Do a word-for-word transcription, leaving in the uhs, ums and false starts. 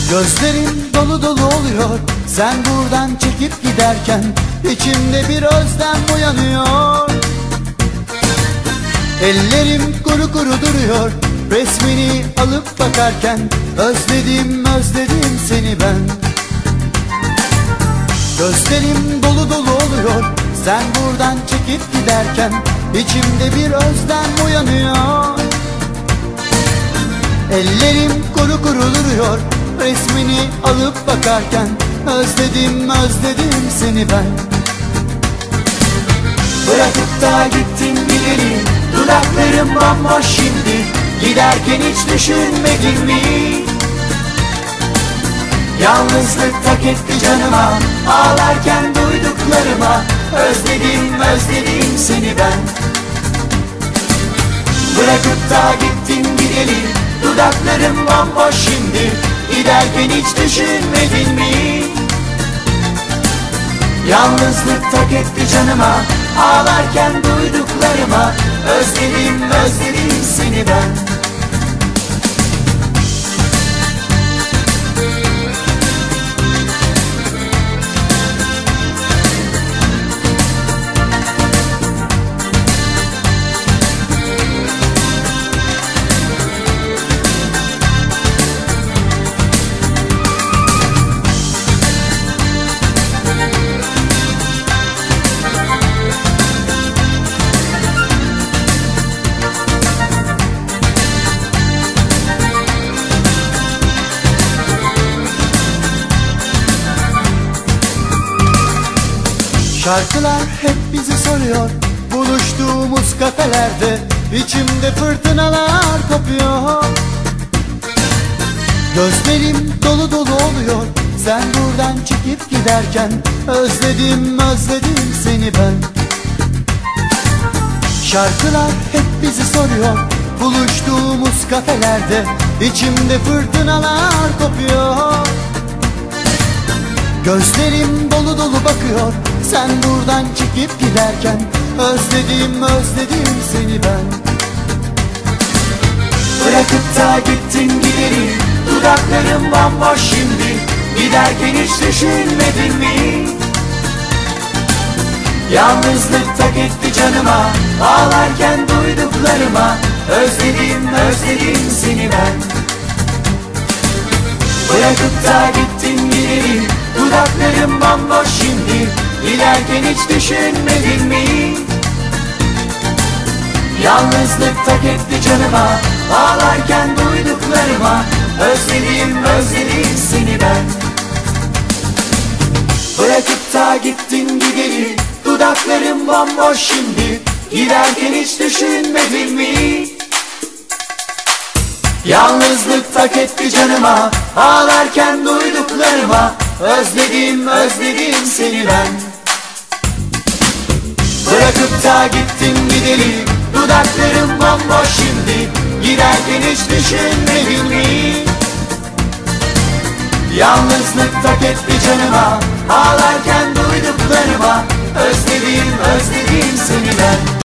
Gözlerim dolu dolu oluyor sen buradan çekip giderken, içimde bir özlem uyanıyor. Ellerim kuru kuru duruyor resmini alıp bakarken, özledim özledim seni ben. Gözlerim dolu dolu oluyor sen buradan çekip giderken, içimde bir özlem uyanıyor. Ellerim kuru kuru duruyor resmini alıp bakarken, özledim özledim seni ben. Bırakıp da gittin gideri, dudaklarım bomboş şimdi. Giderken hiç düşünmedin mi? Yalnızlık tak etti canıma, ağlarken duyduklarıma, özledim özledim seni ben. Bırakıp da gittin gideri, dudaklarım bomboş şimdi. Giderken hiç düşünmedin mi? Yalnızlık tak etti canıma, ağlarken duyduklarıma, özledim özledim seni ben. Şarkılar hep bizi soruyor buluştuğumuz kafelerde, içimde fırtınalar kopuyor. Gözlerim dolu dolu oluyor sen buradan çekip giderken, özledim özledim seni ben. Şarkılar hep bizi soruyor buluştuğumuz kafelerde, içimde fırtınalar kopuyor. Gözlerim dolu dolu bakıyor sen buradan çekip giderken, özledim özledim seni ben. Bırakıp da gittin gideri, dudaklarım bomboş şimdi. Giderken hiç düşünmedin mi? Yalnızlık tak etti canıma, ağlarken duyduklarıma, özledim özledim seni ben. Bırakıp da gittin gideri, dudaklarım bomboş şimdi. Giderken hiç düşünmedin mi? Yalnızlık tak etti canıma, ağlarken duyduklarıma, özledim özledim seni ben. Bırakıp da gittin gideri, dudaklarım bomboş şimdi. Giderken hiç düşünmedin mi? Yalnızlık tak etti canıma, ağlarken duyduklarıma, özledim özledim seni ben. Bırakıp da gittin gideri, dudaklarım bomboş şimdi. Giderken hiç düşünmedin mi? Yalnızlık tak etti canıma, ağlarken duyduklarıma, özledim özledim seni ben.